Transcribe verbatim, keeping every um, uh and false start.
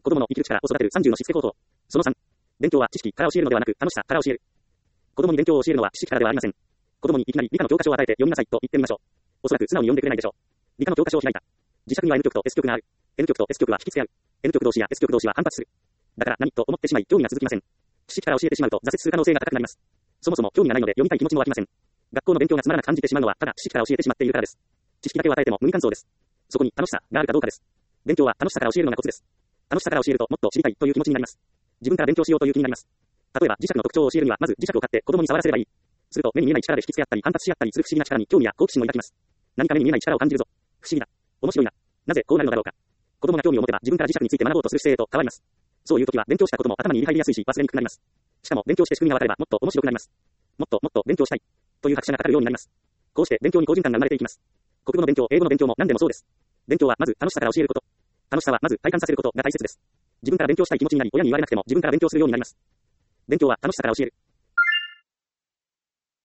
子供の生きる力を育てるさんじゅうのしつけ行動。そのさん。勉強は知識から教えるのではなく楽しさから教える。子供に勉強を教えるのは知識からではありません。子供にいきなり理科の教科書を与えて読みなさいと言ってみましょう。おそらく素直に読んでくれないでしょう。理科の教科書を開いた。磁石には N 極と S 極がある。N 極と S 極は引きつけ合う。N 極同士や S 極同士は反発する。だから何と思ってしまい興味が続きません。知識から教えてしまうと挫折する可能性が高くなります。そもそも興味がないので読みたい気持ちも湧きません。学校の勉強がつまらなく感じてしまうのはただ知識から教えてしまっているからです。知識だけを与えても無味乾燥です。そこに楽しさがあるかどうかです。勉強は楽しさから教えるのがコツです。楽しさから教えるともっと知りたいという気持ちになります。自分から勉強しようという気になります。例えば磁石の特徴を教えるにはまず磁石を買って子供に触らせればいい。すると目に見えない力で引きつけ合ったり反発し合ったりする不思議な力に興味や好奇心を抱きます。何か目に見えない力を感じるぞ。不思議だ。面白いな。なぜこうなるのだろうか。子供が興味を持てば自分から磁石について学ぼうとする姿勢へと変わります。そういう時は勉強したことも頭に入りやすいし忘れにくくなります。しかも勉強して仕組みがわかればもっと面白くなります。もっともっと勉強したいという拍車がかかるようになります。こうして勉強に好循環が生まれていきます。国語の勉強、英語の勉強も何でもそうです。勉強はまず楽しさから教えること。楽しさはまず体感させることが大切です。自分から勉強したい気持ちになり親に言われなくても自分から勉強するようになります。勉強は楽しさから教える。